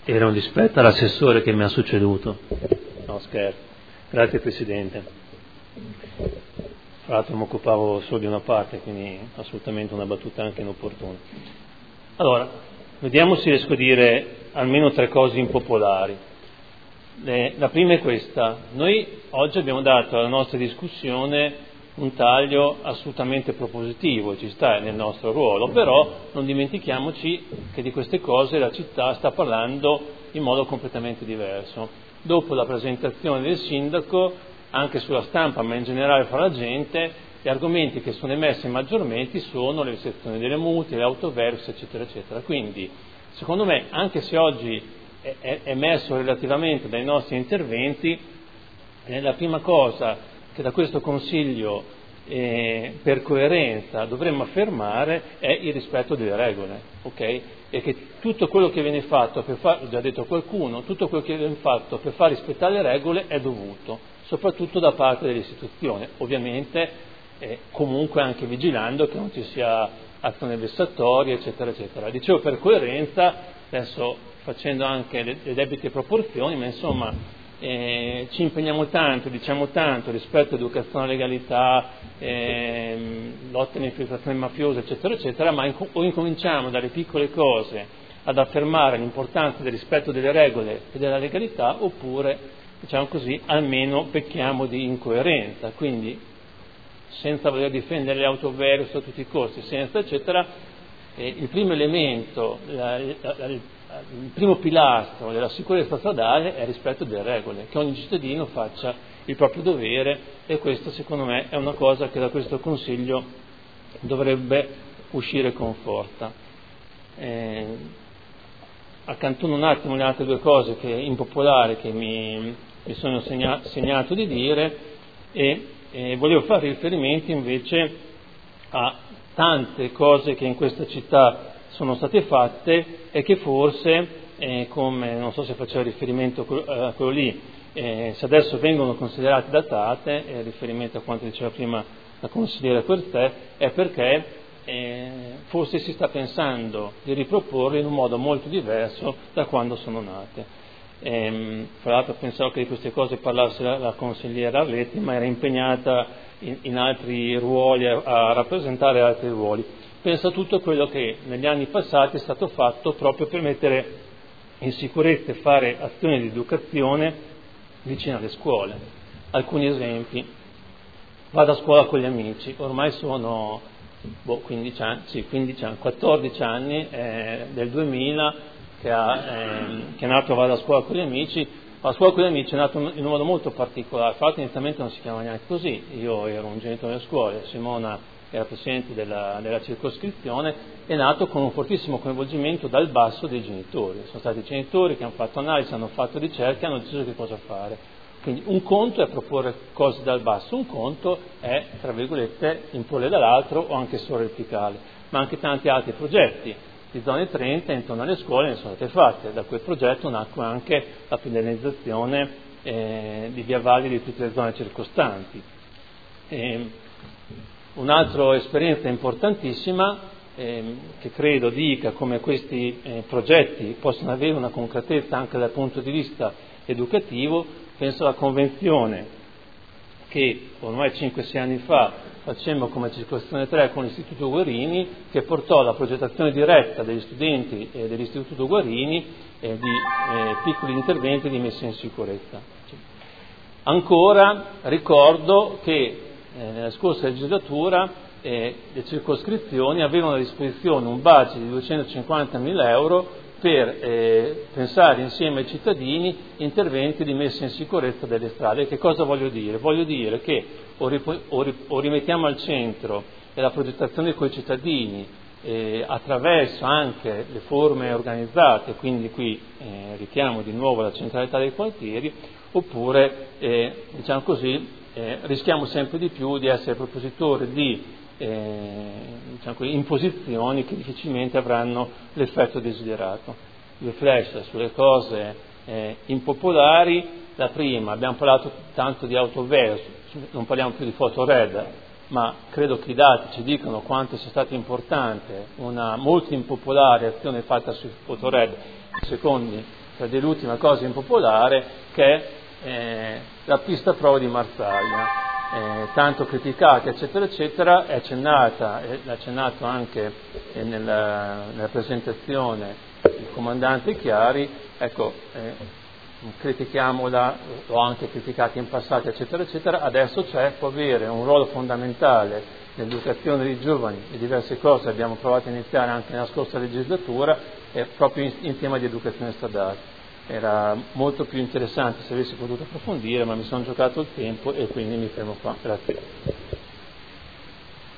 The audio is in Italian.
Era un dispetto all'assessore che mi ha succeduto. No, scherzo. Grazie Presidente. Tra l'altro mi occupavo solo di una parte, quindi assolutamente una battuta anche inopportuna. Allora, vediamo se riesco a dire almeno 3 cose impopolari. La prima è questa. Noi oggi abbiamo dato alla nostra discussione un taglio assolutamente propositivo, ci sta nel nostro ruolo, però non dimentichiamoci che di queste cose la città sta parlando in modo completamente diverso. Dopo la presentazione del sindaco, anche sulla stampa, ma in generale fra la gente, gli argomenti che sono emersi maggiormente sono le restrizioni delle multe, le autovelox, eccetera, eccetera. Quindi, secondo me, anche se oggi è emerso relativamente dai nostri interventi, la prima cosa che da questo Consiglio per coerenza dovremmo affermare è il rispetto delle regole, ok? E che tutto quello che viene fatto già detto qualcuno, tutto quello che viene fatto per far rispettare le regole è dovuto, soprattutto da parte dell'istituzione, ovviamente comunque anche vigilando che non ci sia azione vessatoria, eccetera, eccetera. Dicevo per coerenza, adesso facendo anche le debite proporzioni, ma insomma ci impegniamo tanto, diciamo tanto rispetto a educazione alla legalità, lotta all'infiltrazione mafiosa, eccetera, eccetera, ma o incominciamo dalle piccole cose ad affermare l'importanza del rispetto delle regole e della legalità, oppure, diciamo così, almeno pecchiamo di incoerenza. Quindi, senza voler difendere le autovelox a tutti i costi, senza eccetera, il primo elemento, il primo pilastro della sicurezza stradale è il rispetto delle regole, che ogni cittadino faccia il proprio dovere, e questo secondo me è una cosa che da questo Consiglio dovrebbe uscire con forza. Accantono un attimo le altre 2 cose impopolari che mi sono segnato di dire, e volevo fare riferimento invece a tante cose che in questa città sono state fatte e che forse, come non so se faceva riferimento a quello lì, se adesso vengono considerate datate, riferimento a quanto diceva prima la consigliera Quertè, è perché forse si sta pensando di riproporle in un modo molto diverso da quando sono nate. Fra l'altro pensavo che di queste cose parlasse la consigliera Arletti, ma era impegnata in altri ruoli, a rappresentare altri ruoli. Pensa a tutto quello che negli anni passati è stato fatto proprio per mettere in sicurezza e fare azioni di educazione vicino alle scuole. Alcuni esempi: vado a scuola con gli amici, ormai sono 15 anni, 14 anni del 2000 che è nato Vado a scuola con gli amici. La scuola con gli amici è nato in un modo molto particolare, fra l'altro inizialmente non si chiamava neanche così, io ero un genitore della scuola, Simona era presidente della circoscrizione, è nato con un fortissimo coinvolgimento dal basso dei genitori. Sono stati i genitori che hanno fatto analisi, hanno fatto ricerche, hanno deciso che cosa fare. Quindi un conto è proporre cose dal basso, un conto è, tra virgolette, imporle dall'altro o anche sovraverticale, ma anche tanti altri progetti di zone 30 intorno alle scuole ne sono state fatte. Da quel progetto nacque anche la pedonalizzazione di viavali di tutte le zone circostanti. Un'altra esperienza importantissima che credo dica come questi progetti possono avere una concretezza anche dal punto di vista educativo, penso alla convenzione che ormai 5-6 anni fa facemmo come circoscrizione 3 con l'Istituto Guerini, che portò alla progettazione diretta degli studenti dell'Istituto Guerini di piccoli interventi di messa in sicurezza. Ancora ricordo che nella scorsa legislatura le circoscrizioni avevano a disposizione un budget di 250.000 euro per pensare insieme ai cittadini interventi di messa in sicurezza delle strade. Che cosa voglio dire? Voglio dire che o rimettiamo al centro la progettazione coi cittadini attraverso anche le forme organizzate, quindi qui richiamo di nuovo la centralità dei quartieri, oppure diciamo così rischiamo sempre di più di essere propositori di diciamo così, imposizioni che difficilmente avranno l'effetto desiderato. 2 flash sulle cose impopolari. La prima, abbiamo parlato tanto di autovelox, non parliamo più di Photored, ma credo che i dati ci dicano quanto sia stata importante una molto impopolare azione fatta sui Photored, secondo per dire l'ultima cosa impopolare, che è la pista prova di Marsaglia, tanto criticata, eccetera, eccetera, è accennata, l'ha accennato anche nella presentazione il comandante Chiari, ecco, critichiamola, l'ho anche criticata in passato, eccetera, eccetera, adesso può avere un ruolo fondamentale nell'educazione dei giovani, e diverse cose abbiamo provato a iniziare anche nella scorsa legislatura, proprio in tema di educazione stradale. Era molto più interessante se avessi potuto approfondire, ma mi sono giocato il tempo e quindi mi fermo qua. Grazie.